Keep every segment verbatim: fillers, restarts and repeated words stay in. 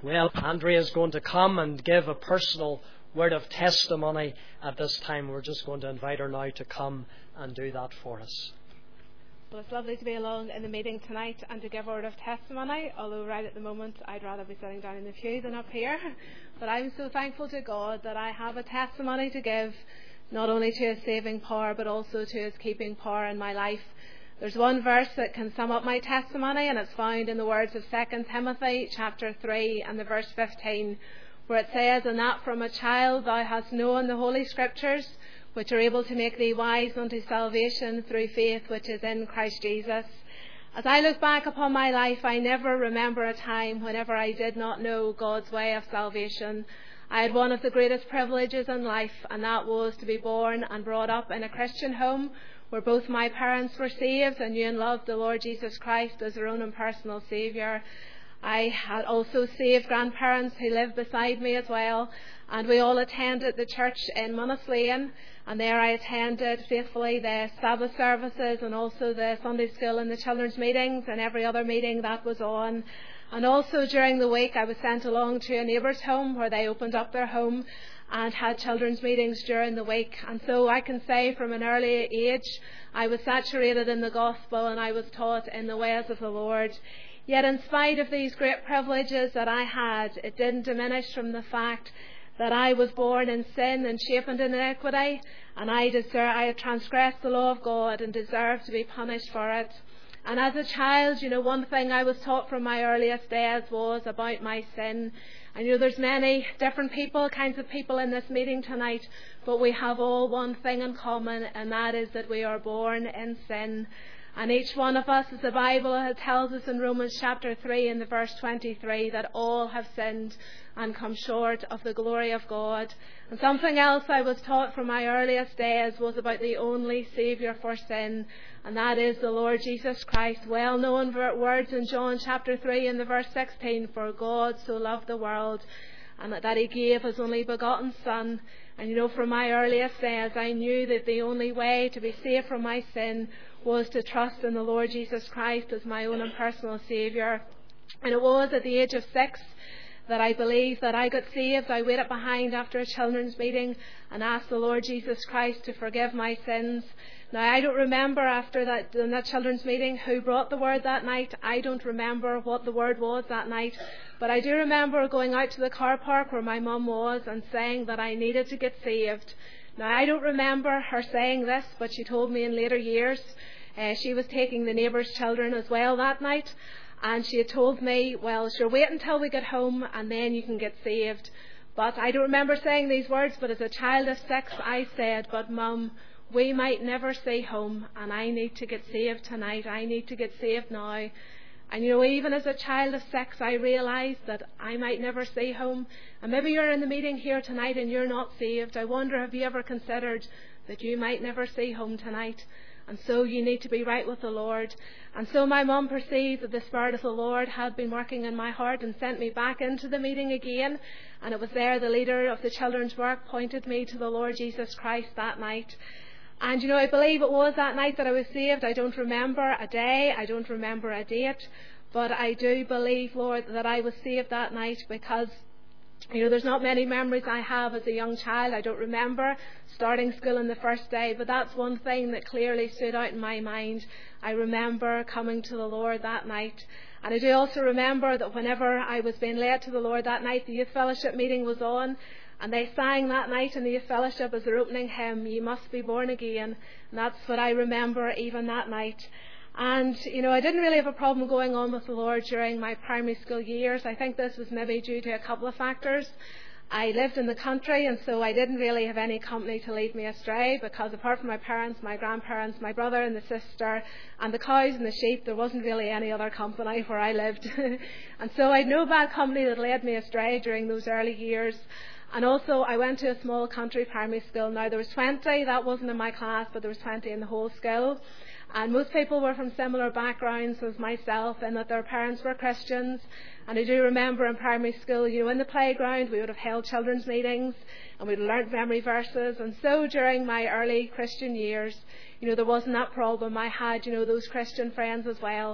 Well, Andrea is going to come and give a personal word of testimony at this time. We're just going to invite her now to come and do that for us. Well, it's lovely to be along in the meeting tonight and to give a word of testimony, although right at the moment I'd rather be sitting down in the pew than up here. But I'm so thankful to God that I have a testimony to give, not only to His saving power but also to His keeping power in my life. There's one verse that can sum up my testimony, and it's found in the words of Second Timothy chapter three and the verse fifteen, where it says, "And that from a child thou hast known the Holy Scriptures, which are able to make thee wise unto salvation through faith which is in Christ Jesus." As I look back upon my life, I never remember a time whenever I did not know God's way of salvation. I had one of the greatest privileges in life, and that was to be born and brought up in a Christian home where both my parents were saved and knew and loved the Lord Jesus Christ as their own and personal Saviour. I had also saved grandparents who lived beside me as well, and we all attended the church in Monaslean, and there I attended faithfully the Sabbath services and also the Sunday school and the children's meetings and every other meeting that was on. And also during the week I was sent along to a neighbour's home where they opened up their home and had children's meetings during the week. And so I can say from an early age I was saturated in the gospel and I was taught in the ways of the Lord. Yet in spite of these great privileges that I had, it didn't diminish from the fact that I was born in sin and shapen in iniquity, and I deserve, I had transgressed the law of God and deserved to be punished for it. And as a child, you know, one thing I was taught from my earliest days was about my sin. I know there's many different people, kinds of people in this meeting tonight, but we have all one thing in common, and that is that we are born in sin. And each one of us, as the Bible tells us in Romans chapter three and the verse twenty-three, that all have sinned and come short of the glory of God. And something else I was taught from my earliest days was about the only Saviour for sin, and that is the Lord Jesus Christ. Well known words in John chapter three and the verse sixteen, "For God so loved the world, and that He gave His only begotten Son." And you know, from my earliest days I knew that the only way to be saved from my sin was to trust in the Lord Jesus Christ as my own and personal Saviour. And it was at the age of six that I believed that I got saved. I waited behind after a children's meeting and asked the Lord Jesus Christ to forgive my sins. Now, I don't remember after that, in that children's meeting who brought the word that night. I don't remember what the word was that night. But I do remember going out to the car park where my mum was and saying that I needed to get saved. Now, I don't remember her saying this, but she told me in later years. Uh, she was taking the neighbours' children as well that night. And she had told me, well, sure, wait until we get home and then you can get saved. But I don't remember saying these words, but as a child of six, I said, "But Mum, we might never see home, and I need to get saved tonight. I need to get saved now." And you know, even as a child of six, I realised that I might never see home. And maybe you're in the meeting here tonight and you're not saved. I wonder, have you ever considered that you might never see home tonight? And so you need to be right with the Lord. And so my mum perceived that the Spirit of the Lord had been working in my heart and sent me back into the meeting again. And it was there the leader of the children's work pointed me to the Lord Jesus Christ that night. And you know, I believe it was that night that I was saved. I don't remember a day, I don't remember a date, but I do believe, Lord, that I was saved that night because, you know, there's not many memories I have as a young child. I don't remember starting school on the first day, but that's one thing that clearly stood out in my mind. I remember coming to the Lord that night. And I do also remember that whenever I was being led to the Lord that night, the youth fellowship meeting was on, and they sang that night in the youth fellowship as their opening hymn, "You Must Be Born Again." And that's what I remember even that night. And, you know, I didn't really have a problem going on with the Lord during my primary school years. I think this was maybe due to a couple of factors. I lived in the country, and so I didn't really have any company to lead me astray, because apart from my parents, my grandparents, my brother and the sister, and the cows and the sheep, there wasn't really any other company where I lived. And so I had no bad company that led me astray during those early years. And also I went to a small country primary school. Now there was twenty, that wasn't in my class, but there was twenty in the whole school. And most people were from similar backgrounds as myself, in that their parents were Christians. And I do remember in primary school, you know, in the playground we would have held children's meetings and we'd learnt memory verses. And so during my early Christian years, you know, there wasn't that problem. I had, you know, those Christian friends as well.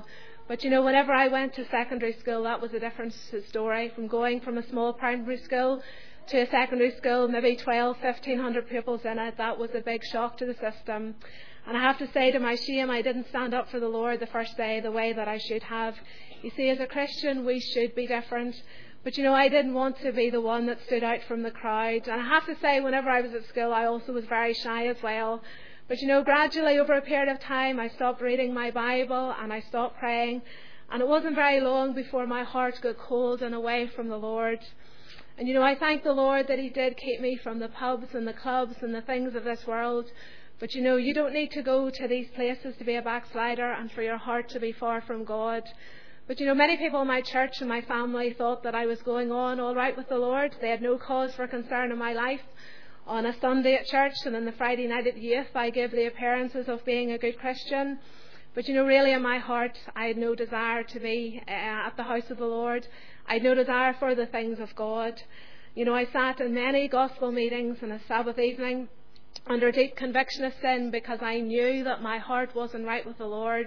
But you know, whenever I went to secondary school, that was a different story. From going from a small primary school to a secondary school, maybe twelve, fifteen hundred pupils in it, that was a big shock to the system. And I have to say, to my shame, I didn't stand up for the Lord the first day the way that I should have. You see, as a Christian, we should be different. But you know, I didn't want to be the one that stood out from the crowd. And I have to say, whenever I was at school, I also was very shy as well. But you know, gradually over a period of time, I stopped reading my Bible and I stopped praying. And it wasn't very long before my heart got cold and away from the Lord. And you know, I thank the Lord that He did keep me from the pubs and the clubs and the things of this world. But you know, you don't need to go to these places to be a backslider and for your heart to be far from God. But you know, many people in my church and my family thought that I was going on all right with the Lord. They had no cause for concern in my life. On a Sunday at church and on the Friday night at youth, I gave the appearances of being a good Christian. But you know, really in my heart, I had no desire to be uh, at the house of the Lord. I had no desire for the things of God. You know, I sat in many gospel meetings on a Sabbath evening under deep conviction of sin because I knew that my heart wasn't right with the Lord.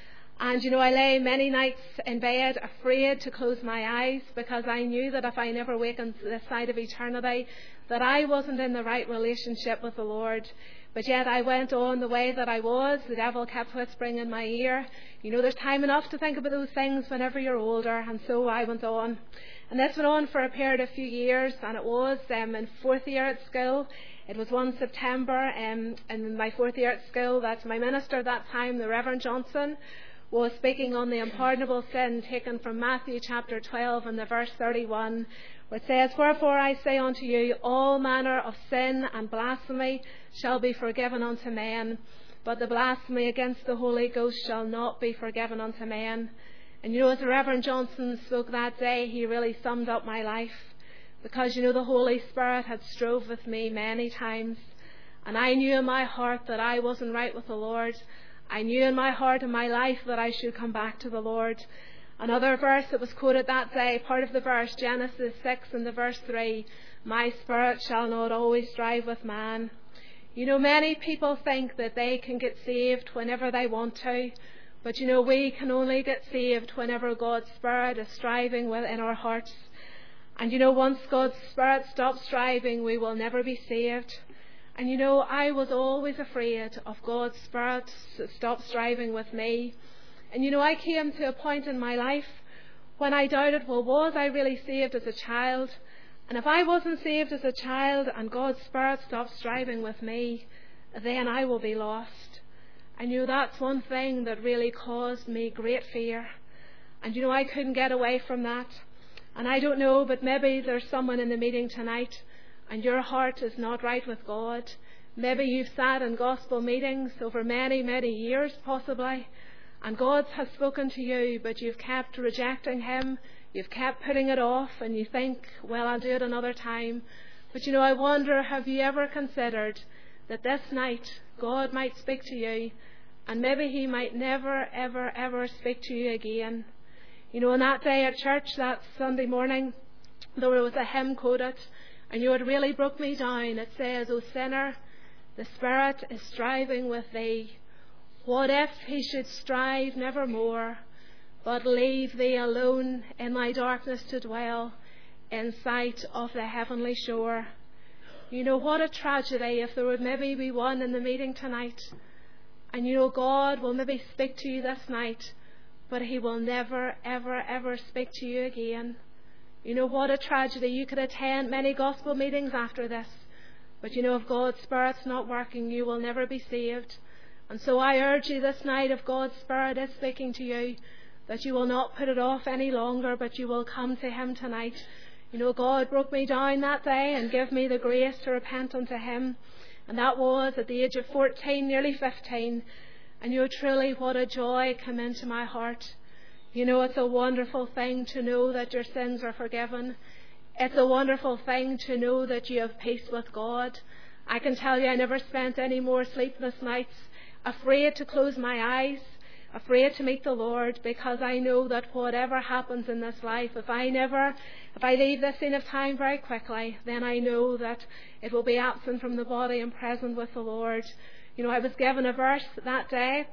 And you know, I lay many nights in bed afraid to close my eyes because I knew that if I never wakened this side of eternity, that I wasn't in the right relationship with the Lord. But yet I went on the way that I was. The devil kept whispering in my ear, you know, there's time enough to think about those things whenever you're older. And so I went on. And this went on for a period of a few years, and it was um, in fourth year at school. It was one September um, in my fourth year at school that my minister at that time, the Reverend Johnson, was speaking on the unpardonable sin taken from Matthew chapter twelve and the verse thirty-one, where it says, "Wherefore I say unto you, all manner of sin and blasphemy shall be forgiven unto men, but the blasphemy against the Holy Ghost shall not be forgiven unto men." And you know, as the Reverend Johnson spoke that day, he really summed up my life. Because you know, the Holy Spirit had strove with me many times, and I knew in my heart that I wasn't right with the Lord. I knew in my heart and my life that I should come back to the Lord. Another verse that was quoted that day, part of the verse, Genesis six and the verse three, "My spirit shall not always strive with man." You know, many people think that they can get saved whenever they want to, but you know, we can only get saved whenever God's Spirit is striving within our hearts. And you know, once God's Spirit stops striving, we will never be saved. And you know, I was always afraid of God's Spirit to stop striving with me. And you know, I came to a point in my life when I doubted, well, was I really saved as a child? And if I wasn't saved as a child and God's Spirit stopped striving with me, then I will be lost. And you know, that's one thing that really caused me great fear. And you know, I couldn't get away from that. And I don't know, but maybe there's someone in the meeting tonight and your heart is not right with God. Maybe you've sat in gospel meetings over many, many years possibly, and God has spoken to you, but you've kept rejecting Him. You've kept putting it off, and you think, well, I'll do it another time. But you know, I wonder, have you ever considered that this night God might speak to you, and maybe He might never, ever, ever speak to you again? You know, on that day at church, that Sunday morning, there was a hymn quoted, and you know, it really broke me down. It says, "O sinner, the Spirit is striving with thee. What if He should strive nevermore, but leave thee alone in thy darkness to dwell, in sight of the heavenly shore?" You know, what a tragedy if there would maybe be one in the meeting tonight, and you know, God will maybe speak to you this night, but He will never, ever, ever speak to you again. You know, what a tragedy. You could attend many gospel meetings after this, but you know, if God's Spirit's not working, you will never be saved. And so I urge you this night, if God's Spirit is speaking to you, that you will not put it off any longer, but you will come to Him tonight. You know, God broke me down that day and gave me the grace to repent unto Him. And that was at the age of fourteen, nearly fifteen. And you know, truly what a joy came into my heart. You know, it's a wonderful thing to know that your sins are forgiven. It's a wonderful thing to know that you have peace with God. I can tell you, I never spent any more sleepless nights afraid to close my eyes, afraid to meet the Lord, because I know that whatever happens in this life, if I never, if I leave this scene of time very quickly, then I know that it will be absent from the body and present with the Lord. You know, I was given a verse that day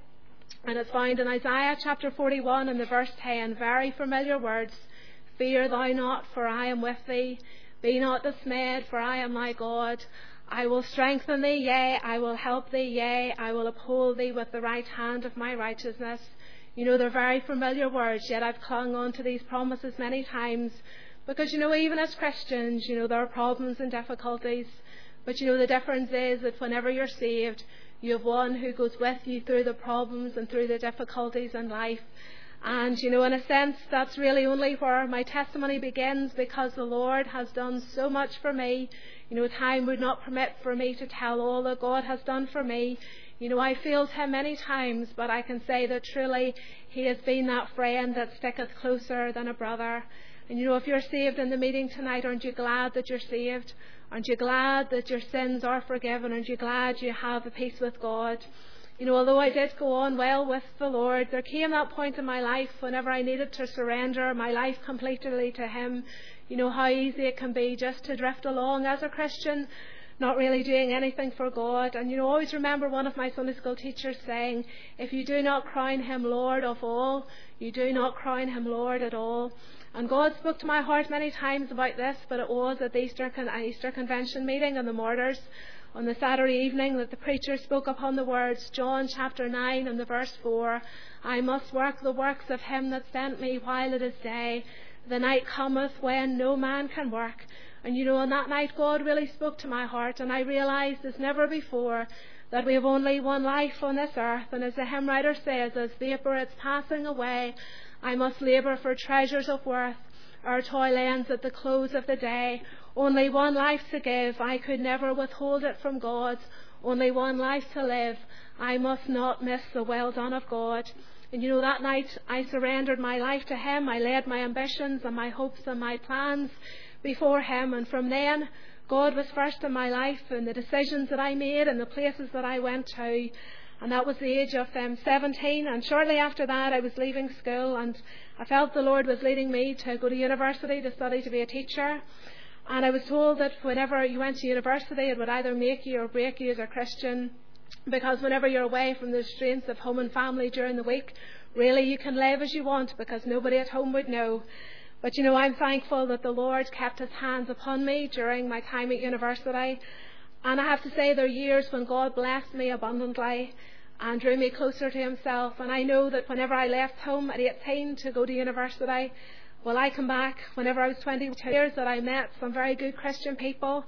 And it's found in Isaiah chapter forty-one and the verse ten, very familiar words. Fear thou not, for I am with thee. Be not dismayed, for I am thy God. I will strengthen thee, yea, I will help thee, yea, I will uphold thee with the right hand of my righteousness. You know, they're very familiar words, yet I've clung on to these promises many times. Because, you know, even as Christians, you know, there are problems and difficulties. But, you know, the difference is that whenever you're saved, you have one who goes with you through the problems and through the difficulties in life. And, you know, in a sense, that's really only where my testimony begins, because the Lord has done so much for me. You know, time would not permit for me to tell all that God has done for me. You know, I failed him many times, but I can say that truly he has been that friend that sticketh closer than a brother. And, you know, if you're saved in the meeting tonight, aren't you glad that you're saved? Aren't you glad that your sins are forgiven? Aren't you glad you have a peace with God? You know, although I did go on well with the Lord, there came that point in my life whenever I needed to surrender my life completely to him. You know how easy it can be just to drift along as a Christian, not really doing anything for God. And, you know, I always remember one of my Sunday school teachers saying, if you do not crown him Lord of all, you do not crown him Lord at all. And God spoke to my heart many times about this, but it was at the Easter, Con- Easter Convention meeting in the Martyrs on the Saturday evening that the preacher spoke upon the words, John chapter nine and the verse four, I must work the works of him that sent me while it is day. The night cometh when no man can work. And, you know, on that night God really spoke to my heart, and I realised as never before that we have only one life on this earth. And as the hymn writer says, as vapour it's passing away, I must labour for treasures of worth. Our toil ends at the close of the day. Only one life to give, I could never withhold it from God. Only one life to live, I must not miss the well done of God. And, you know, that night I surrendered my life to him. I laid my ambitions and my hopes and my plans before him. And from then, God was first in my life, and the decisions that I made and the places that I went to. And that was the age of um, seventeen. And shortly after that, I was leaving school, and I felt the Lord was leading me to go to university to study to be a teacher. And I was told that whenever you went to university, it would either make you or break you as a Christian. Because whenever you're away from the restraints of home and family during the week, really you can live as you want, because nobody at home would know. But, you know, I'm thankful that the Lord kept his hands upon me during my time at university. And I have to say, there are years when God blessed me abundantly and drew me closer to himself. And I know that whenever I left home at eighteen to go to university, well, I come back whenever I was twenty-two years, that I met some very good Christian people.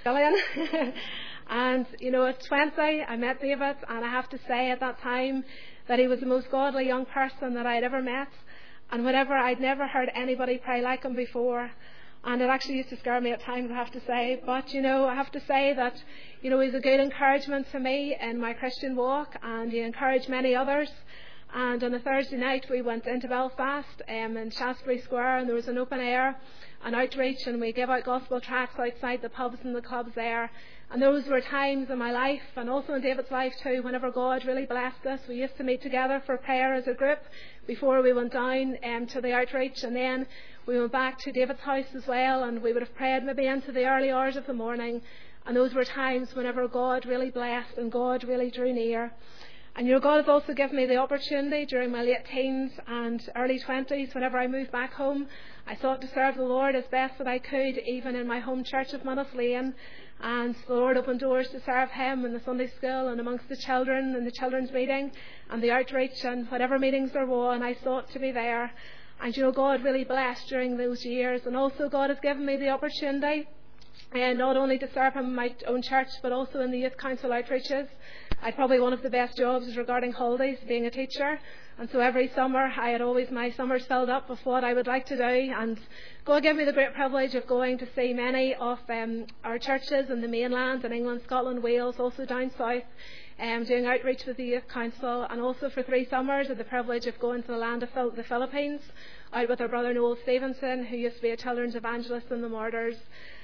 And, you know, at twenty, I met David, and I have to say at that time that he was the most godly young person that I had ever met. And whenever I'd never heard anybody pray like him before. And it actually used to scare me at times, I have to say. But, you know, I have to say that, you know, he's a good encouragement to me in my Christian walk, and he encouraged many others. And on a Thursday night, we went into Belfast um, in Shaftesbury Square, and there was an open air, an outreach, and we gave out gospel tracts outside the pubs and the clubs there. And those were times in my life, and also in David's life too, whenever God really blessed us. We used to meet together for prayer as a group before we went down um, to the outreach, and then we went back to David's house as well, and we would have prayed maybe into the early hours of the morning. And those were times whenever God really blessed and God really drew near. And, you know, God has also given me the opportunity during my late teens and early twenties, whenever I moved back home, I sought to serve the Lord as best that I could, even in my home church of Munneth Lane. And the Lord opened doors to serve him in the Sunday school and amongst the children in the children's meeting and the outreach and whatever meetings there were, and I sought to be there. And, you know, God really blessed during those years. And also God has given me the opportunity and not only to serve him in my own church, but also in the youth council outreaches. I had probably one of the best jobs regarding holidays, being a teacher. And so every summer, I had always my summers filled up with what I would like to do. And God gave me the great privilege of going to see many of um, our churches in the mainland, in England, Scotland, Wales, also down south, um, doing outreach with the youth council. And also for three summers, I had the privilege of going to the land of Phil- the Philippines, out with our brother Noel Stevenson, who used to be a children's evangelist in the Martyrs.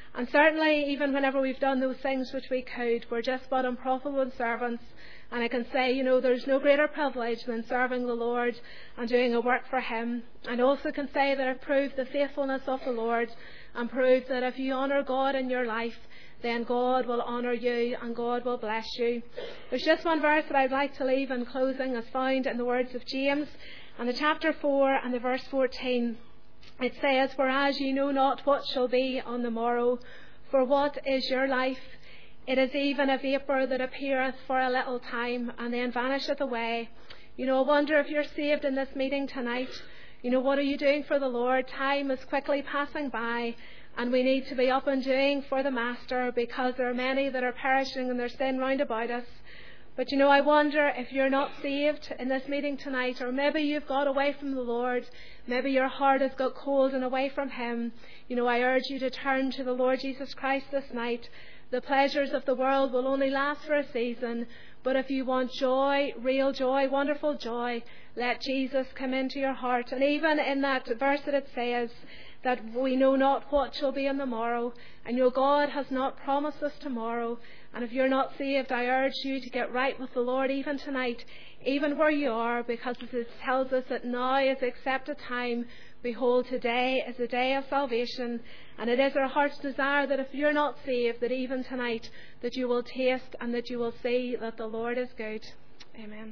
And certainly, even whenever we've done those things which we could, we're just but unprofitable servants. And I can say, you know, there's no greater privilege than serving the Lord and doing a work for Him. And also can say that I've proved the faithfulness of the Lord and proved that if you honour God in your life, then God will honour you and God will bless you. There's just one verse that I'd like to leave in closing, as found in the words of James, and the chapter four and the verse fourteen. It says, "Whereas ye know not what shall be on the morrow, for what is your life? It is even a vapour that appeareth for a little time, and then vanisheth away." You know, I wonder if you're saved in this meeting tonight. You know, what are you doing for the Lord? Time is quickly passing by, and we need to be up and doing for the Master, because there are many that are perishing in their sin round about us. But you know, I wonder if you're not saved in this meeting tonight, or maybe you've got away from the Lord, maybe your heart has got cold and away from Him. You know, I urge you to turn to the Lord Jesus Christ this night. The pleasures of the world will only last for a season, but if you want joy, real joy, wonderful joy, let Jesus come into your heart. And even in that verse that it says that we know not what shall be on the morrow, and your God has not promised us tomorrow. And if you're not saved, I urge you to get right with the Lord even tonight, even where you are, because it tells us that now is the accepted time. Behold, today is the day of salvation, and it is our heart's desire that if you're not saved, that even tonight that you will taste and that you will see that the Lord is good. Amen.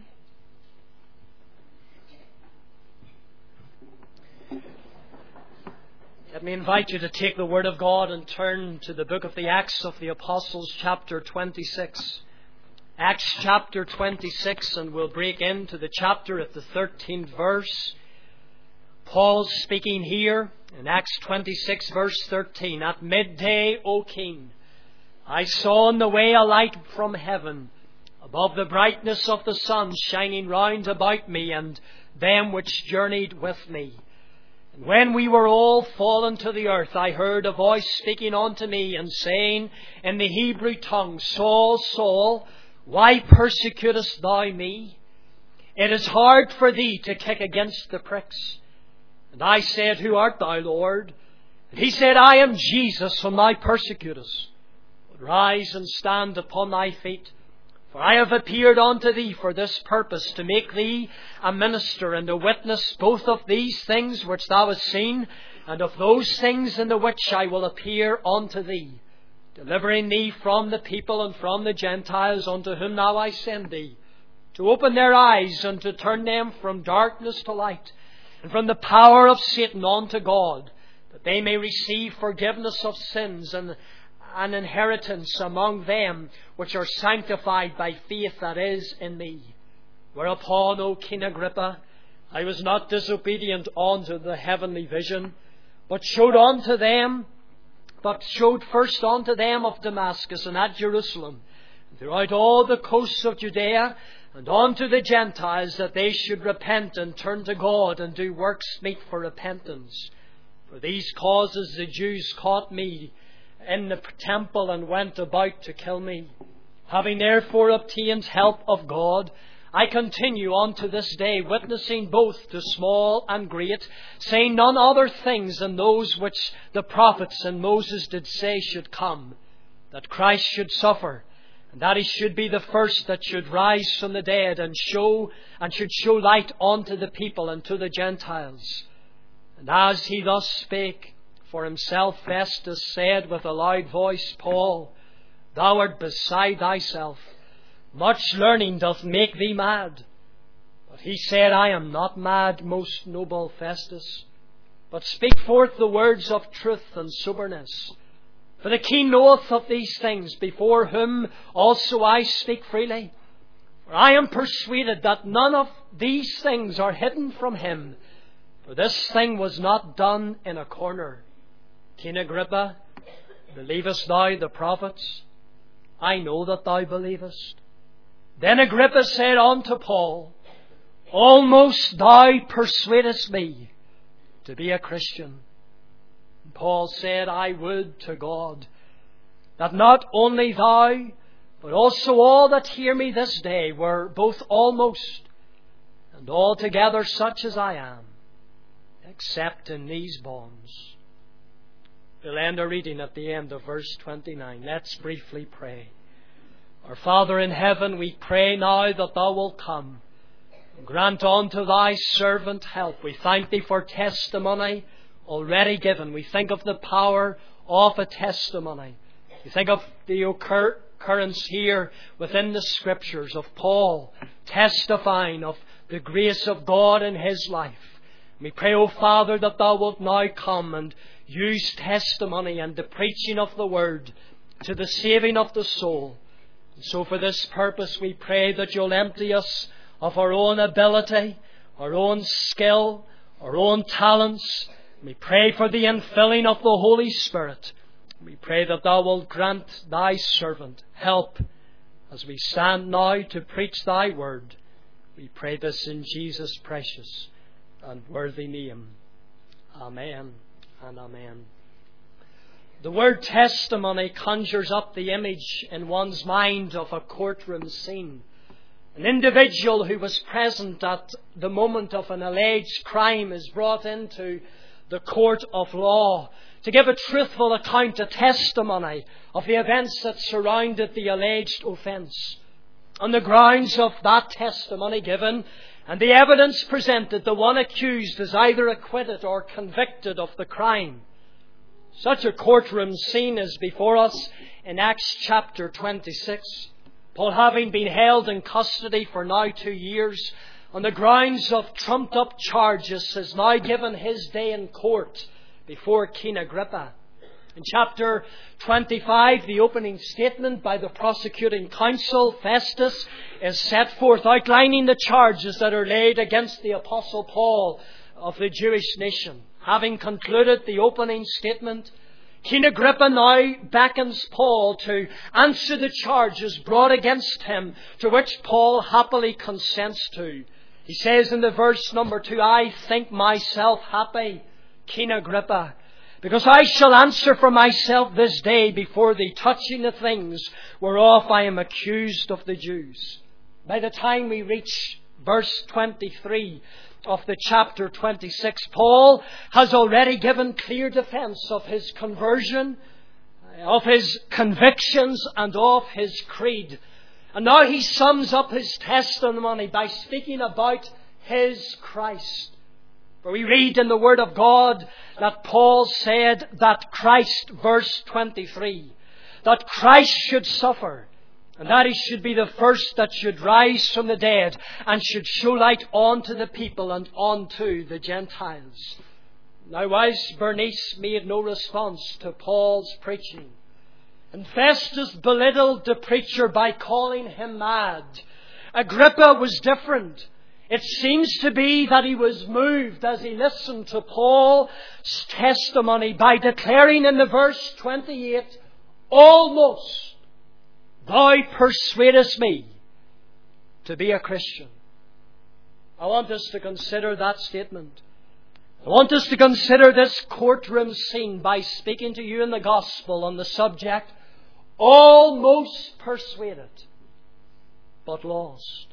Let me invite you to take the Word of God and turn to the book of the Acts of the Apostles, chapter twenty-six. Acts chapter twenty-six, and we'll break into the chapter at the thirteenth verse. Paul's speaking here in Acts twenty-six, verse thirteen. "At midday, O King, I saw on the way a light from heaven, above the brightness of the sun, shining round about me and them which journeyed with me. And when we were all fallen to the earth, I heard a voice speaking unto me, and saying in the Hebrew tongue, Saul, Saul, why persecutest thou me? It is hard for thee to kick against the pricks. And I said, Who art thou, Lord? And he said, I am Jesus, whom thou persecutest. But rise and stand upon thy feet, for I have appeared unto thee for this purpose, to make thee a minister and a witness both of these things which thou hast seen, and of those things in the which I will appear unto thee, delivering thee from the people and from the Gentiles, unto whom now I send thee, to open their eyes and to turn them from darkness to light, and from the power of Satan unto God, that they may receive forgiveness of sins and an inheritance among them which are sanctified by faith that is in me. Whereupon, O King Agrippa, I was not disobedient unto the heavenly vision, but showed unto them, but showed first unto them of Damascus and at Jerusalem, and throughout all the coasts of Judea, and unto the Gentiles, that they should repent and turn to God and do works meet for repentance. For these causes the Jews caught me in the temple and went about to kill me. Having therefore obtained help of God, I continue unto this day, witnessing both to small and great, saying none other things than those which the prophets and Moses did say should come, that Christ should suffer, and that he should be the first that should rise from the dead, and show and should show light unto the people and to the Gentiles. And as he thus spake, for himself Festus said with a loud voice, Paul, thou art beside thyself. Much learning doth make thee mad. But he said, I am not mad, most noble Festus, but speak forth the words of truth and soberness. For the king knoweth of these things, before whom also I speak freely. For I am persuaded that none of these things are hidden from him. For this thing was not done in a corner. King Agrippa, believest thou the prophets? I know that thou believest. Then Agrippa said unto Paul, Almost thou persuadest me to be a Christian. And Paul said, I would to God that not only thou, but also all that hear me this day were both almost and altogether such as I am, except in these bonds. We'll end our reading at the end of verse twenty-nine. Let's briefly pray. Our Father in heaven, we pray now that Thou wilt come. Grant unto Thy servant help. We thank Thee for testimony already given. We think of the power of a testimony. We think of the occurrence here within the Scriptures of Paul testifying of the grace of God in his life. We pray, O Father, that Thou wilt now come and use testimony and the preaching of the Word to the saving of the soul. And so for this purpose we pray that You'll empty us of our own ability, our own skill, our own talents. We pray for the infilling of the Holy Spirit. We pray that Thou wilt grant Thy servant help as we stand now to preach Thy Word. We pray this in Jesus' precious and worthy name. Amen and amen. The word testimony conjures up the image in one's mind of a courtroom scene. An individual who was present at the moment of an alleged crime is brought into the court of law to give a truthful account, a testimony of the events that surrounded the alleged offence. On the grounds of that testimony given and the evidence presented, the one accused is either acquitted or convicted of the crime. Such a courtroom scene is before us in Acts chapter twenty-six. Paul, having been held in custody for now two years on the grounds of trumped-up charges, has now given his day in court before King Agrippa. In chapter twenty-five, the opening statement by the prosecuting counsel, Festus, is set forth outlining the charges that are laid against the Apostle Paul of the Jewish nation. Having concluded the opening statement, King Agrippa now beckons Paul to answer the charges brought against him, to which Paul happily consents to. He says in the verse number two, I think myself happy, King Agrippa, because I shall answer for myself this day before thee touching the things whereof I am accused of the Jews. By the time we reach verse twenty-three of the chapter twenty-six, Paul has already given clear defence of his conversion, of his convictions and of his creed. And now he sums up his testimony by speaking about his Christ. For we read in the Word of God that Paul said that Christ, verse twenty-three, that Christ should suffer, and that He should be the first that should rise from the dead and should show light unto the people and unto the Gentiles. Now, whilst Bernice made no response to Paul's preaching, and Festus belittled the preacher by calling him mad, Agrippa was different. It seems to be that he was moved as he listened to Paul's testimony by declaring in the verse twenty-eight, almost thou persuadest me to be a Christian. I want us to consider that statement. I want us to consider this courtroom scene by speaking to you in the gospel on the subject, almost persuaded, but lost.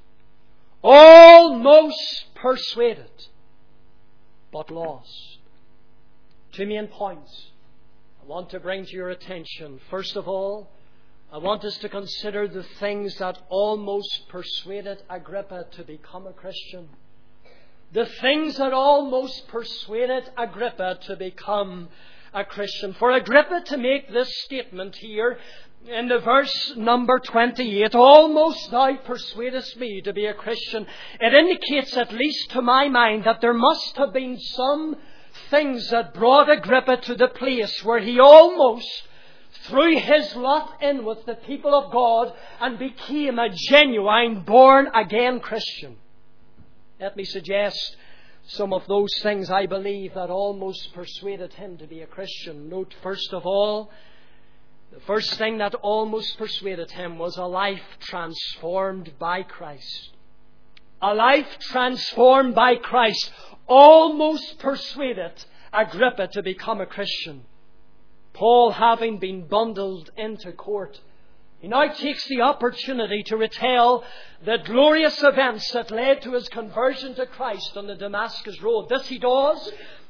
Almost persuaded, but lost. Two main points I want to bring to your attention. First of all, I want us to consider the things that almost persuaded Agrippa to become a Christian. The things that almost persuaded Agrippa to become a Christian. For Agrippa to make this statement here in the verse number twenty-eight, almost thou persuadest me to be a Christian, it indicates, at least to my mind, that there must have been some things that brought Agrippa to the place where he almost threw his lot in with the people of God and became a genuine born-again Christian. Let me suggest some of those things I believe that almost persuaded him to be a Christian. Note, first of all, the first thing that almost persuaded him was a life transformed by Christ. A life transformed by Christ almost persuaded Agrippa to become a Christian. Paul, having been bundled into court, he now takes the opportunity to retell the glorious events that led to his conversion to Christ on the Damascus road. This he does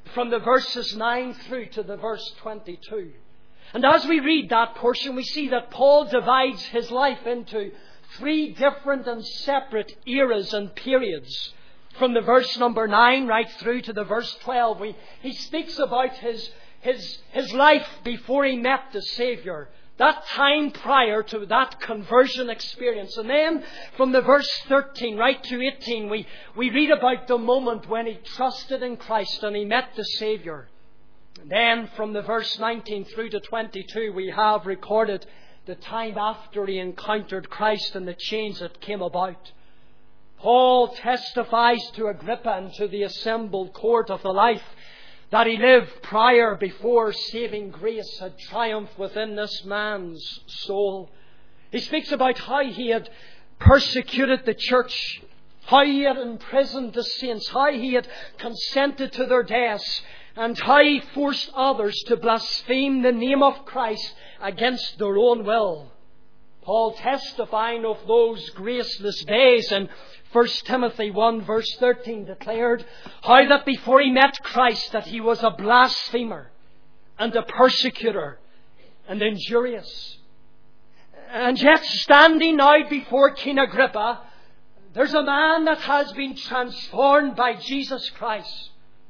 from the verses nine through to the verse twenty-two. And as we read that portion, we see that Paul divides his life into three different and separate eras and periods. From the verse number nine right through to the verse twelve, we, he speaks about his, his, his life before he met the Saviour. That time prior to that conversion experience. And then from the verse thirteen right to eighteen, we, we read about the moment when he trusted in Christ and he met the Saviour. And then from the verse nineteen through to twenty-two, we have recorded the time after he encountered Christ and the change that came about. Paul testifies to Agrippa and to the assembled court of the life that he lived prior, before saving grace had triumphed within this man's soul. He speaks about how he had persecuted the church, how he had imprisoned the saints, how he had consented to their deaths, and how he forced others to blaspheme the name of Christ against their own will. Paul, testifying of those graceless days in First Timothy one verse thirteen, declared how that before he met Christ that he was a blasphemer and a persecutor and injurious. And yet, standing now before King Agrippa, there's a man that has been transformed by Jesus Christ.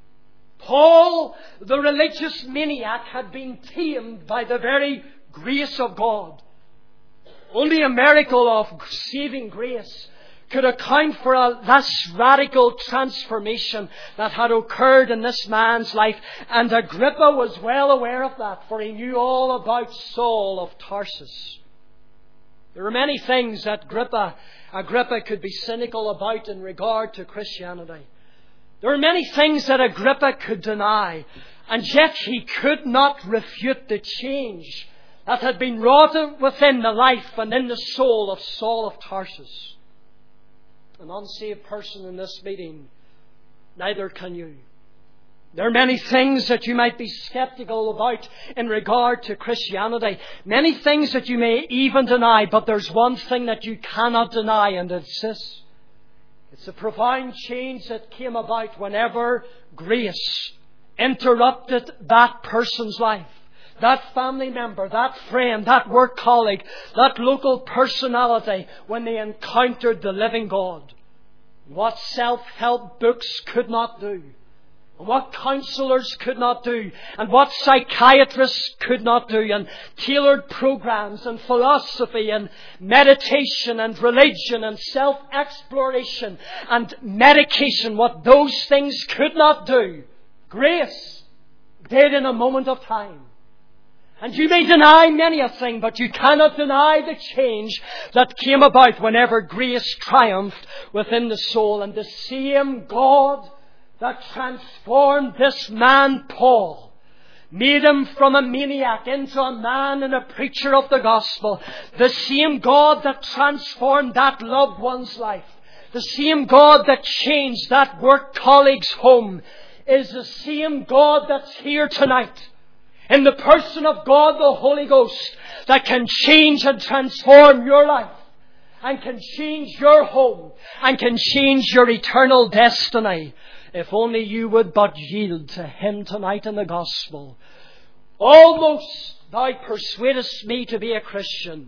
Paul, the religious maniac, had been tamed by the very grace of God. Only a miracle of saving grace could account for a, this radical transformation that had occurred in this man's life. And Agrippa was well aware of that, for he knew all about Saul of Tarsus. There were many things that Agrippa, Agrippa could be cynical about in regard to Christianity. There were many things that Agrippa could deny, and yet he could not refute the change that had been wrought within the life and in the soul of Saul of Tarsus. An unsaved person in this meeting, neither can you. There are many things that you might be skeptical about in regard to Christianity. Many things that you may even deny, but there's one thing that you cannot deny, and it's this. It's a profound change that came about whenever grace interrupted that person's life. That family member, that friend, that work colleague, that local personality, when they encountered the living God. What self-help books could not do, and what counsellors could not do, and what psychiatrists could not do, and tailored programs and philosophy and meditation and religion and self-exploration and medication, what those things could not do, grace did in a moment of time. And you may deny many a thing, but you cannot deny the change that came about whenever grace triumphed within the soul. And the same God that transformed this man Paul, made him from a maniac into a man and a preacher of the gospel. The same God that transformed that loved one's life, the same God that changed that work colleague's home, is the same God that's here tonight, in the person of God the Holy Ghost, that can change and transform your life, and can change your home, and can change your eternal destiny, if only you would but yield to Him tonight in the gospel. Almost thou persuadest me to be a Christian.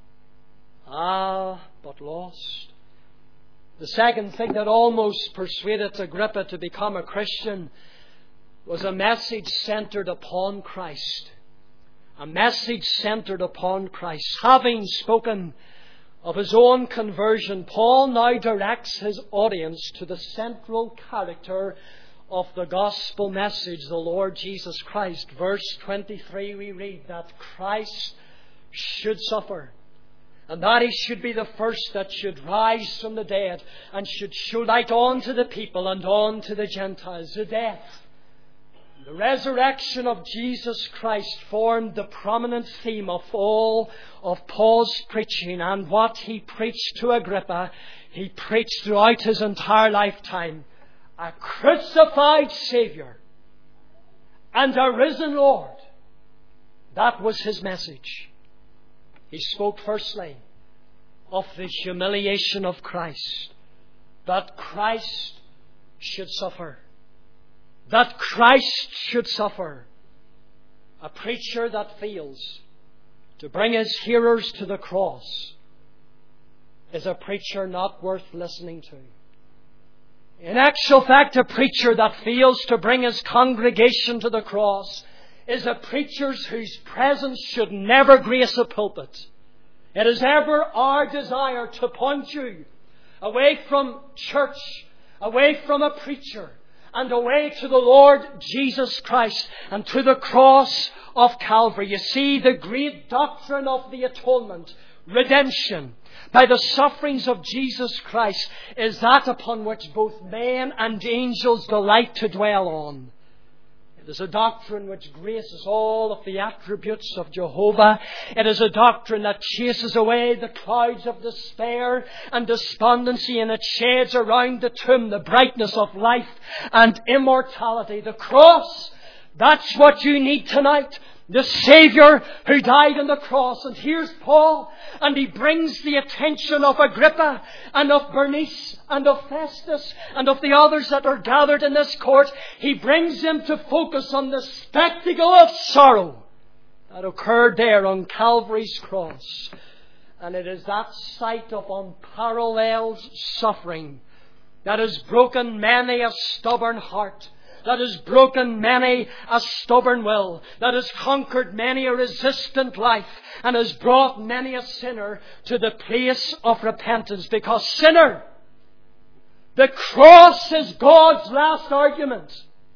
Ah, but lost. The second thing that almost persuaded Agrippa to become a Christian was a message centered upon Christ. A message centered upon Christ. Having spoken of his own conversion, Paul now directs his audience to the central character of the gospel message, the Lord Jesus Christ. Verse twenty-three, we read that Christ should suffer, and that He should be the first that should rise from the dead, and should show light on to the people and on to the Gentiles. The death, the resurrection of Jesus Christ formed the prominent theme of all of Paul's preaching, and what he preached to Agrippa, he preached throughout his entire lifetime. A crucified Saviour and a risen Lord. That was his message. He spoke firstly of the humiliation of Christ, that Christ should suffer, that Christ should suffer, a preacher that fails to bring his hearers to the cross is a preacher not worth listening to. In actual fact, a preacher that fails to bring his congregation to the cross is a preacher whose presence should never grace a pulpit. It is ever our desire to point you away from church, away from a preacher, and away to the Lord Jesus Christ and to the cross of Calvary. You see, the great doctrine of the atonement, redemption, by the sufferings of Jesus Christ, is that upon which both men and angels delight to dwell on. It is a doctrine which graces all of the attributes of Jehovah. It is a doctrine that chases away the clouds of despair and despondency, and it sheds around the tomb the brightness of life and immortality. The cross, that's what you need tonight. The Saviour who died on the cross. And here's Paul, and he brings the attention of Agrippa and of Bernice and of Festus and of the others that are gathered in this court. He brings them to focus on the spectacle of sorrow that occurred there on Calvary's cross. And it is that sight of unparalleled suffering that has broken many a stubborn heart, that has broken many a stubborn will, that has conquered many a resistant life, and has brought many a sinner to the place of repentance. Because, sinner, the cross is God's last argument.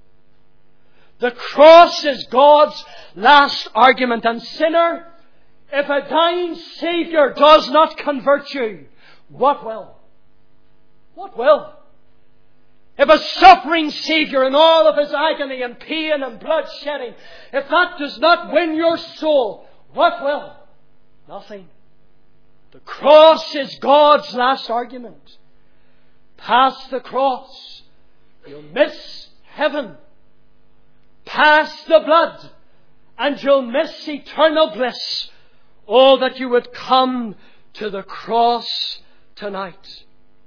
The cross is God's last argument. And sinner, if a dying Saviour does not convert you, what will? What will? If a suffering Saviour in all of His agony and pain and blood shedding, if that does not win your soul, what will? Nothing. The cross is God's last argument. Past the cross, you'll miss heaven. Past the blood, and you'll miss eternal bliss. Oh, that you would come to the cross tonight.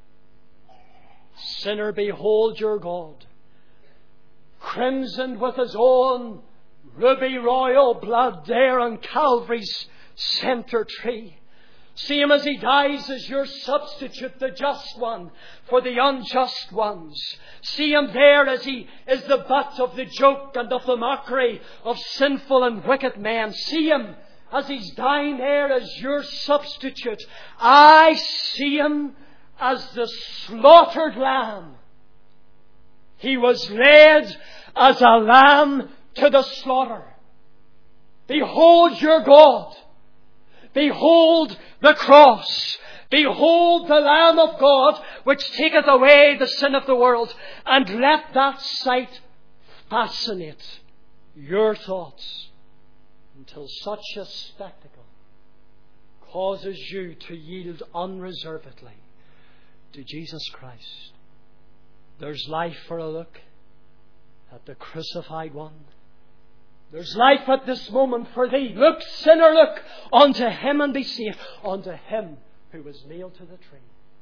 Sinner, behold your God, crimsoned with His own ruby royal blood there on Calvary's centre tree. See Him as He dies as your substitute, the just one, for the unjust ones. See Him there as He is the butt of the joke and of the mockery of sinful and wicked men. See Him as He's dying there as your substitute. I see Him as the slaughtered lamb. He was led as a lamb to the slaughter. Behold your God. Behold the cross. Behold the Lamb of God, which taketh away the sin of the world. And let that sight fascinate your thoughts until such a spectacle causes you to yield unreservedly to Jesus Christ. There's life for a look at the crucified one. There's life at this moment for thee. Look, sinner, look unto Him and be saved. Unto Him who was nailed to the tree.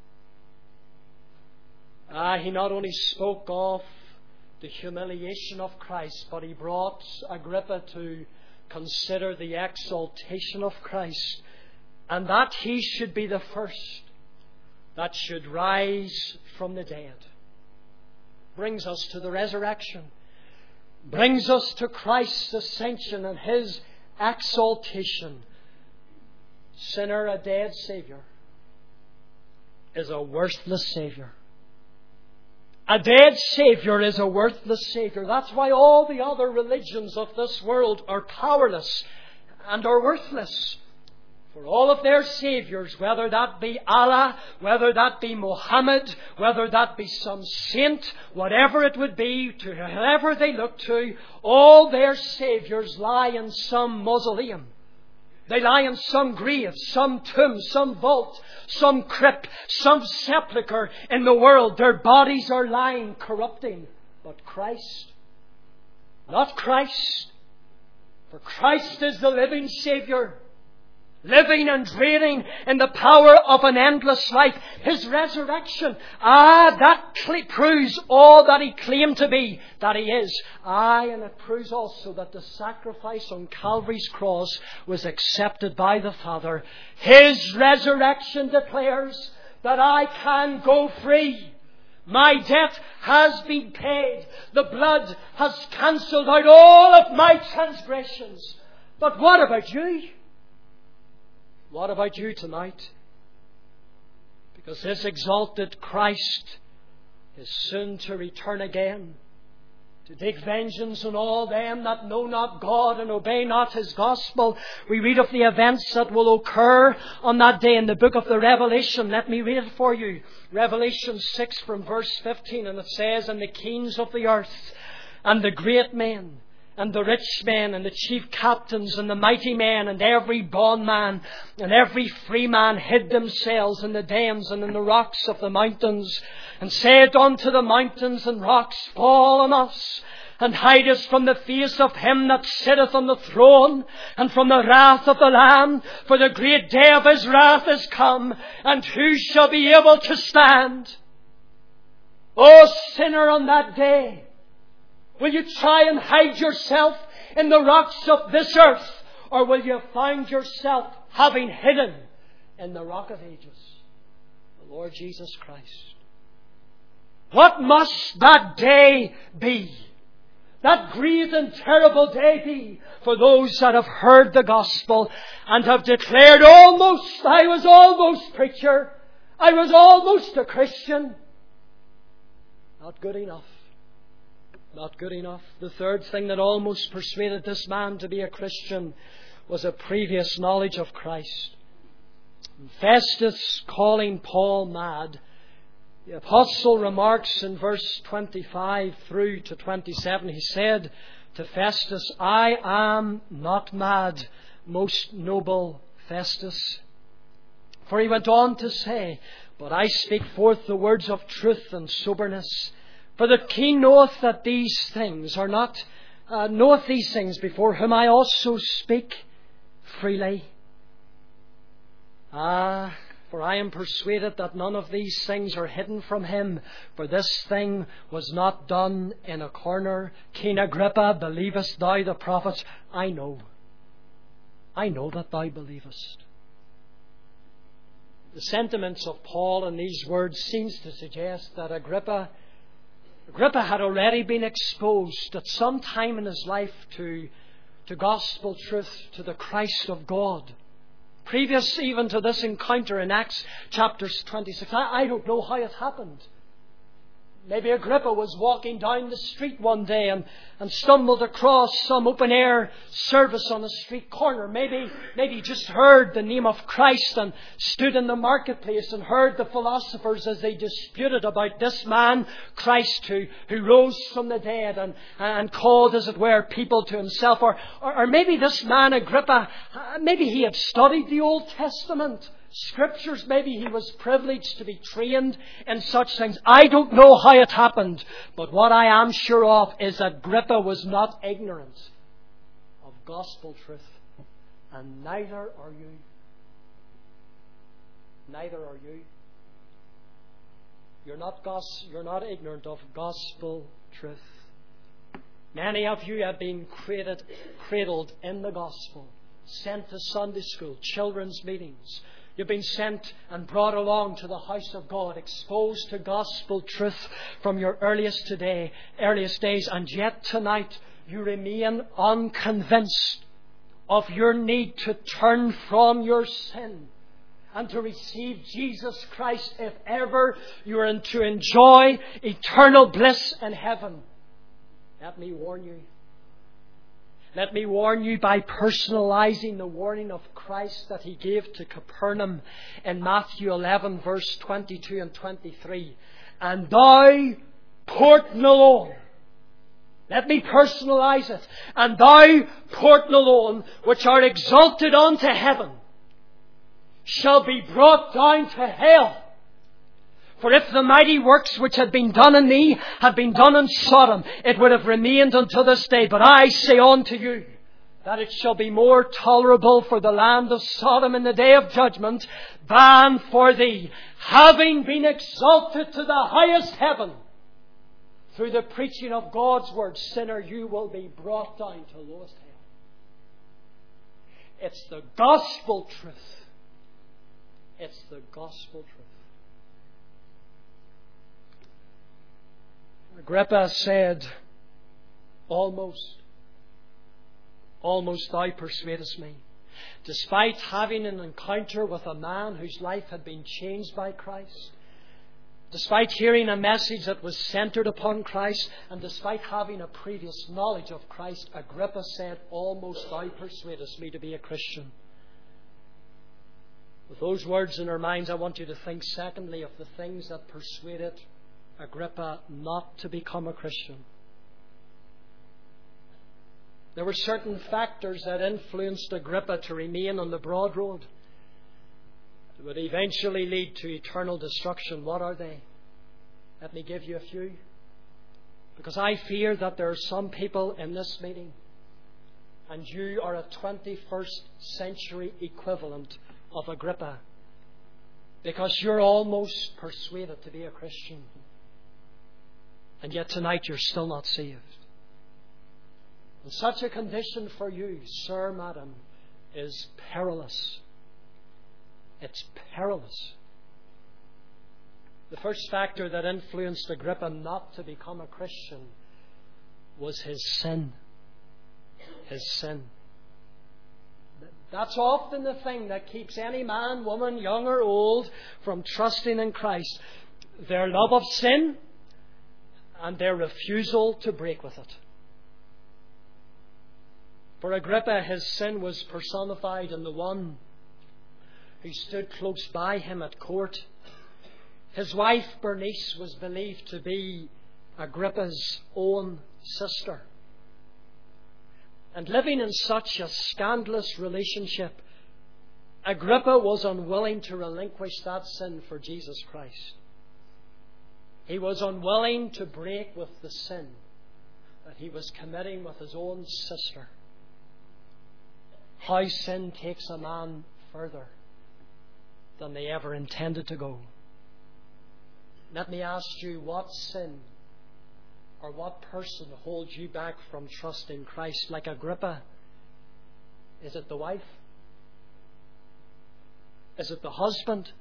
Ah, He not only spoke of the humiliation of Christ, but He brought Agrippa to consider the exaltation of Christ, and that He should be the first that should rise from the dead. Brings us to the resurrection. Brings us to Christ's ascension and His exaltation. Sinner, a dead Saviour is a worthless Saviour. A dead Saviour is a worthless Saviour. That's why all the other religions of this world are powerless and are worthless. For all of their saviours, whether that be Allah, whether that be Muhammad, whether that be some saint, whatever it would be, to whoever they look to, all their saviours lie in some mausoleum. They lie in some grave, some tomb, some vault, some crypt, some sepulchre in the world. Their bodies are lying, corrupting. But Christ, not Christ, for Christ is the living Saviour. living and reigning in the power of an endless life. His resurrection, ah, that cl- proves all that He claimed to be, that He is. Ah, and it proves also that the sacrifice on Calvary's cross was accepted by the Father. His resurrection declares that I can go free. My debt has been paid. The blood has cancelled out all of my transgressions. But what about you? What about you tonight? Because this exalted Christ is soon to return again, to take vengeance on all them that know not God and obey not His gospel. We read of the events that will occur on that day in the book of the Revelation. Let me read it for you. Revelation six from verse fifteen, and it says, "And the kings of the earth, and the great men, and the rich men, and the chief captains, and the mighty men, and every bondman, and every free man hid themselves in the dens and in the rocks of the mountains, and said unto the mountains and rocks, Fall on us, and hide us from the face of Him that sitteth on the throne, and from the wrath of the Lamb, for the great day of His wrath is come, and who shall be able to stand? O sinner, on that day, will you try and hide yourself in the rocks of this earth? Or will you find yourself having hidden in the Rock of Ages, the Lord Jesus Christ? What must that day be? That great and terrible day be for those that have heard the gospel and have declared, almost, I was almost preacher. I was almost a Christian. Not good enough. Not good enough. The third thing that almost persuaded this man to be a Christian was a previous knowledge of Christ. Festus calling Paul mad, the apostle remarks in verse twenty-five through to twenty-seven, he said to Festus, I am not mad, most noble Festus. For he went on to say, But I speak forth the words of truth and soberness. For the king knoweth that these things are not, uh, knoweth these things, before whom I also speak freely. Ah, for I am persuaded that none of these things are hidden from him. For this thing was not done in a corner. King Agrippa, believest thou the prophets? I know. I know that thou believest. The sentiments of Paul in these words seems to suggest that Agrippa Agrippa had already been exposed at some time in his life to, to gospel truth, to the Christ of God. Previous even to this encounter in Acts chapter twenty-six. I, I don't know how it happened. Maybe Agrippa was walking down the street one day and, and stumbled across some open air service on a street corner. Maybe, maybe he just heard the name of Christ and stood in the marketplace and heard the philosophers as they disputed about this man, Christ, who, who rose from the dead and, and called, as it were, people to himself. Or, or, or maybe this man, Agrippa, maybe he had studied the Old Testament Scriptures. Maybe he was privileged to be trained in such things. I don't know how it happened, but what I am sure of is that Agrippa was not ignorant of gospel truth, and neither are you. Neither are you. You're not gos- you're not ignorant of gospel truth. Many of you have been created, cradled in the gospel, sent to Sunday school, children's meetings. You've been sent and brought along to the house of God, exposed to gospel truth from your earliest today, earliest days, and yet tonight you remain unconvinced of your need to turn from your sin and to receive Jesus Christ if ever you are to enjoy eternal bliss in heaven. Let me warn you. Let me warn you by personalizing the warning of Christ that He gave to Capernaum in Matthew eleven, verse twenty-two and twenty-three. And thou, Portland alone. Let me personalize it. And thou, Portland alone, which art exalted unto heaven, shall be brought down to hell. For if the mighty works which had been done in thee had been done in Sodom, it would have remained until this day. But I say unto you that it shall be more tolerable for the land of Sodom in the day of judgment than for thee, having been exalted to the highest heaven. Through the preaching of God's word, sinner, you will be brought down to lowest hell. It's the gospel truth. It's the gospel truth. Agrippa said, almost, almost thou persuadest me. Despite having an encounter with a man whose life had been changed by Christ, despite hearing a message that was centered upon Christ, and despite having a previous knowledge of Christ, Agrippa said, almost thou persuadest me to be a Christian. With those words in our minds, I want you to think secondly of the things that persuaded Agrippa not to become a Christian. There were certain factors that influenced Agrippa to remain on the broad road. It would eventually lead to eternal destruction. What are they? Let me give you a few. Because I fear that there are some people in this meeting, and you are a twenty-first century equivalent of Agrippa, because you're almost persuaded to be a Christian. And yet tonight you're still not saved. And such a condition for you, sir, madam, is perilous. It's perilous. The first factor that influenced Agrippa not to become a Christian was his sin. His sin. That's often the thing that keeps any man, woman, young or old, from trusting in Christ. Their love of sin and their refusal to break with it. For Agrippa, his sin was personified in the one who stood close by him at court. His wife, Bernice, was believed to be Agrippa's own sister. And living in such a scandalous relationship, Agrippa was unwilling to relinquish that sin for Jesus Christ. He was unwilling to break with the sin that he was committing with his own sister. How sin takes a man further than they ever intended to go. Let me ask you, what sin or what person holds you back from trusting Christ like Agrippa? Is it the wife? Is it the husband?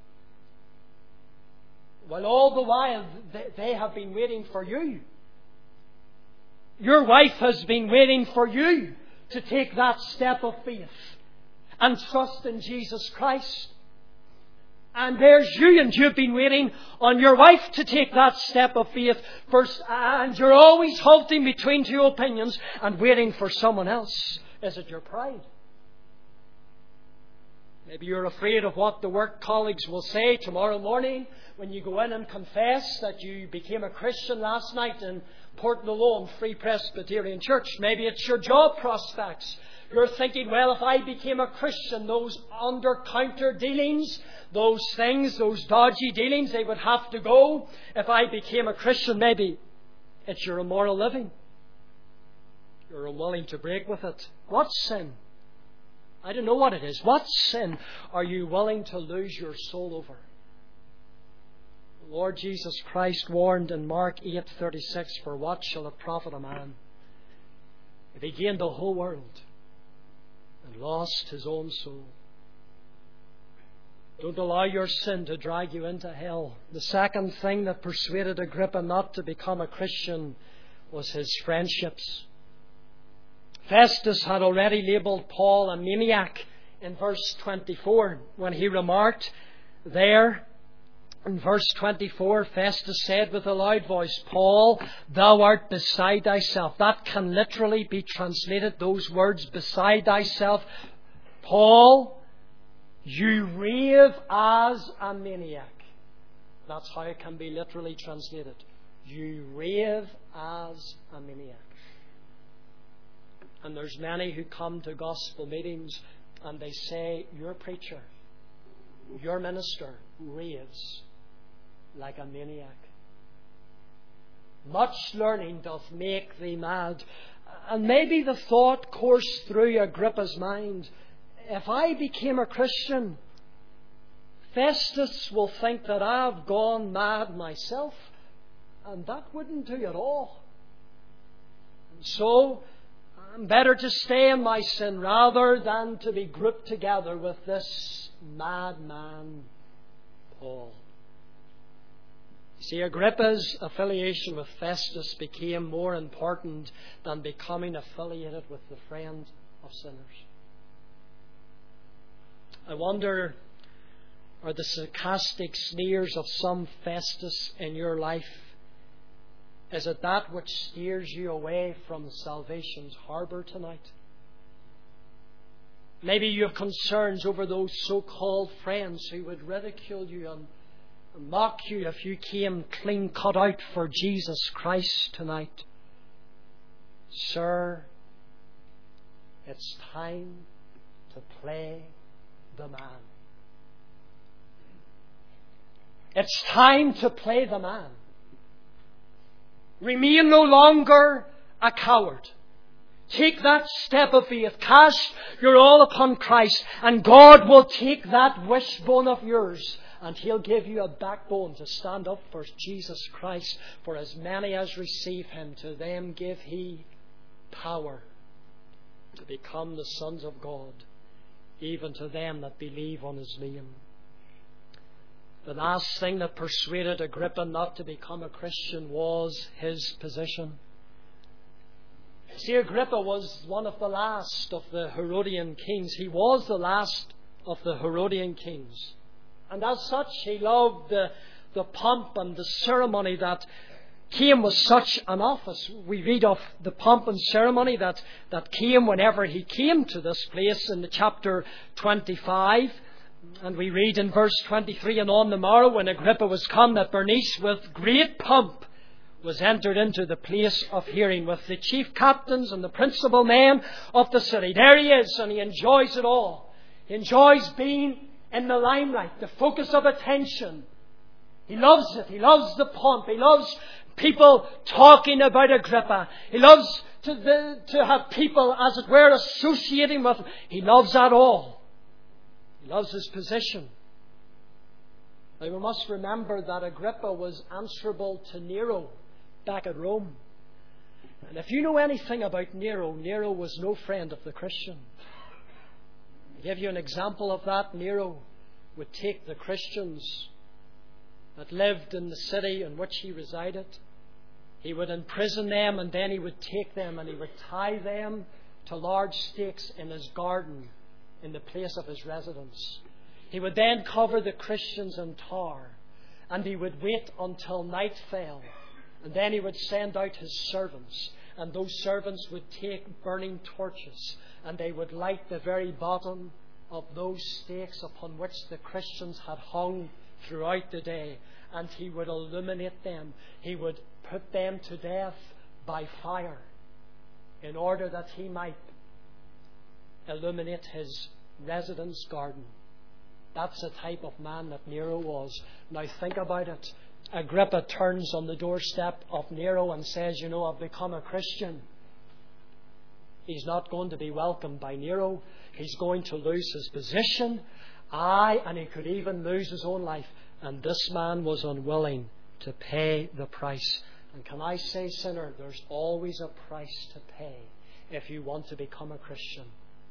Well, all the while they have been waiting for you. Your wife has been waiting for you to take that step of faith and trust in Jesus Christ. And there's you, and you've been waiting on your wife to take that step of faith first, and you're always halting between two opinions and waiting for someone else. Is it your pride? Maybe you're afraid of what the work colleagues will say tomorrow morning when you go in and confess that you became a Christian last night in Portmalone Free Presbyterian Church. Maybe it's your job prospects. You're thinking, well, if I became a Christian, those under-counter dealings, those things, those dodgy dealings, they would have to go. If I became a Christian, maybe it's your immoral living. You're unwilling to break with it. What sin? I don't know what it is. What sin are you willing to lose your soul over? The Lord Jesus Christ warned in Mark eight thirty-six, for what shall it profit a man if he gained the whole world and lost his own soul? Don't allow your sin to drag you into hell. The second thing that persuaded Agrippa not to become a Christian was his friendships. Festus had already labelled Paul a maniac in verse twenty-four when he remarked there in verse twenty-four, Festus said with a loud voice, Paul, thou art beside thyself. That can literally be translated, those words, beside thyself. Paul, you rave as a maniac. That's how it can be literally translated. You rave as a maniac. And there's many who come to gospel meetings and they say, your preacher, your minister raves like a maniac. Much learning doth make thee mad. And maybe the thought coursed through Agrippa's mind, if I became a Christian, Festus will think that I've gone mad myself, and that wouldn't do at all. And so, I'm better to stay in my sin rather than to be grouped together with this madman, Paul. You see, Agrippa's affiliation with Festus became more important than becoming affiliated with the friend of sinners. I wonder, are the sarcastic sneers of some Festus in your life, is it that which steers you away from salvation's harbour tonight? Maybe you have concerns over those so-called friends who would ridicule you and mock you if you came clean cut out for Jesus Christ tonight. Sir, it's time to play the man. It's time to play the man. Remain no longer a coward. Take that step of faith. Cast your all upon Christ, and God will take that wishbone of yours, and He'll give you a backbone to stand up for Jesus Christ. For as many as receive Him, to them give He power to become the sons of God, even to them that believe on His name. The last thing that persuaded Agrippa not to become a Christian was his position. See, Agrippa was one of the last of the Herodian kings. He was the last of the Herodian kings. And as such, he loved the, the pomp and the ceremony that came with such an office. We read of the pomp and ceremony that, that came whenever he came to this place in the chapter twenty-five. And we read in verse twenty-three, and on the morrow when Agrippa was come, that Bernice with great pomp was entered into the place of hearing with the chief captains and the principal men of the city. There he is, and he enjoys it all. He enjoys being in the limelight, the focus of attention. He loves it. He loves the pomp. He loves people talking about Agrippa. He loves to, the, to have people, as it were, associating with him. He loves that all. He loves his position. Now we must remember that Agrippa was answerable to Nero back at Rome. And if you know anything about Nero, Nero was no friend of the Christian. To give you an example of that, Nero would take the Christians that lived in the city in which he resided. He would imprison them, and then he would take them and he would tie them to large stakes in his garden in the place of his residence. He would then cover the Christians in tar, and he would wait until night fell, and then he would send out his servants, and those servants would take burning torches, and they would light the very bottom of those stakes upon which the Christians had hung throughout the day, and he would illuminate them. He would put them to death by fire in order that he might illuminate his residence garden. That's the type of man that Nero was. Now think about it. Agrippa turns on the doorstep of Nero and says, you know, I've become a Christian. He's not going to be welcomed by Nero. He's going to lose his position. Aye, and he could even lose his own life. And this man was unwilling to pay the price. And can I say, sinner, there's always a price to pay if you want to become a Christian.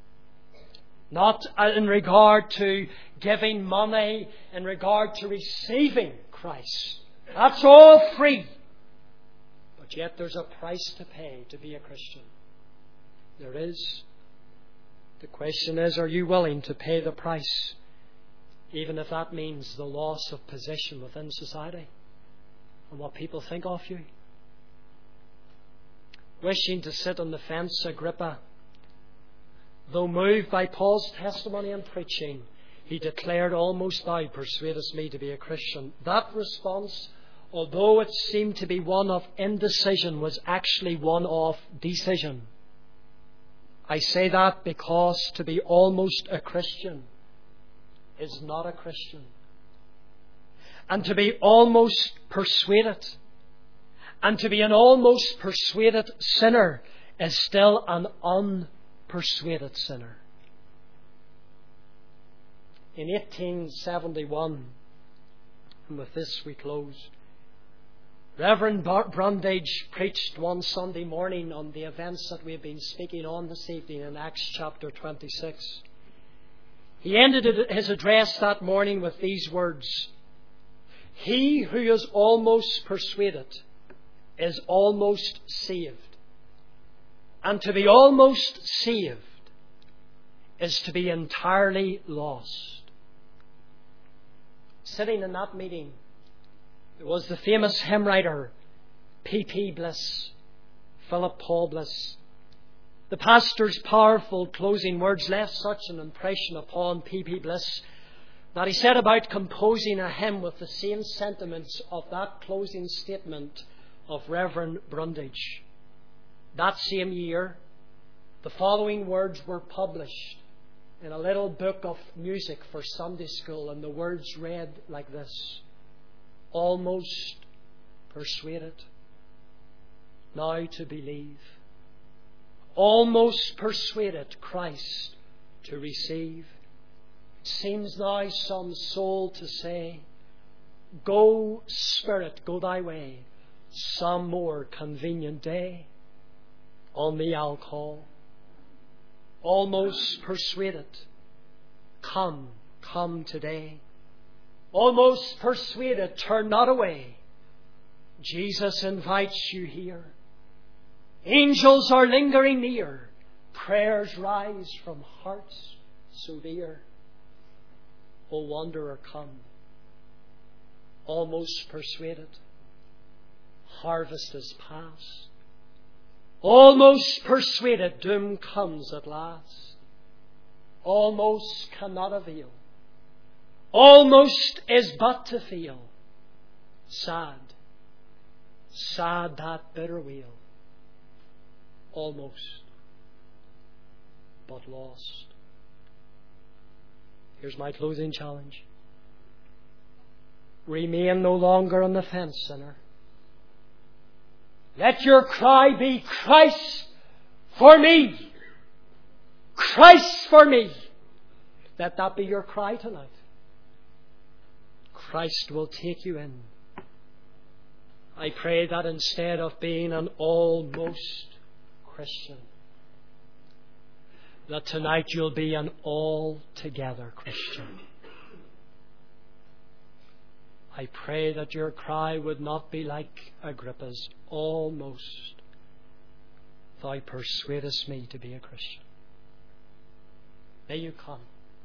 Not in regard to giving money, in regard to receiving Christ. That's all free. But yet there's a price to pay to be a Christian. There is. The question is, are you willing to pay the price, even if that means the loss of position within society and what people think of you? Wishing to sit on the fence, Agrippa, though moved by Paul's testimony and preaching, he declared, almost thou persuadest me to be a Christian. That response, although it seemed to be one of indecision, was actually one of decision. I say that because to be almost a Christian is not a Christian. And to be almost persuaded, and to be an almost persuaded sinner, is still an unpersuaded sinner. In eighteen seventy-one, and with this we close, Reverend Brundage preached one Sunday morning on the events that we've been speaking on this evening in Acts chapter twenty-six. He ended his address that morning with these words: "He who is almost persuaded is almost saved. And to be almost saved is to be entirely lost." Sitting in that meeting, there was the famous hymn writer P P Bliss, Philip Paul Bliss. The pastor's powerful closing words left such an impression upon P P Bliss that he set about composing a hymn with the same sentiments of that closing statement of Reverend Brundage. That same year, the following words were published in a little book of music for Sunday school, and the words read like this: "Almost persuaded, now to believe. Almost persuaded Christ to receive. Seems now some soul to say, Go, Spirit, go thy way. Some more convenient day on me I'll call. Almost persuaded, come, come today. Almost persuaded, turn not away. Jesus invites you here. Angels are lingering near. Prayers rise from hearts so dear. O wanderer, come. Almost persuaded, harvest is past. Almost persuaded, doom comes at last. Almost cannot avail. Almost is but to feel. Sad, sad that bitter wail. Almost, but lost. Here's my closing challenge. Remain no longer on the fence, sinner. Let your cry be, Christ for me. Christ for me. Let that be your cry tonight. Christ will take you in. I pray that instead of being an almost Christian, that tonight you'll be an altogether Christian. I pray that your cry would not be like Agrippa's, almost. Thou persuadest me to be a Christian. May you come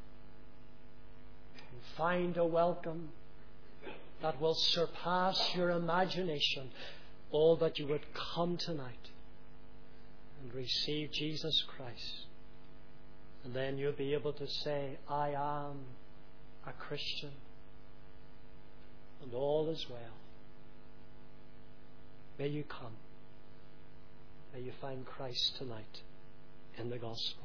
and find a welcome that will surpass your imagination. All that you would come tonight and receive Jesus Christ. And then you'll be able to say, I am a Christian. And all is well. May you come. May you find Christ tonight in the gospel.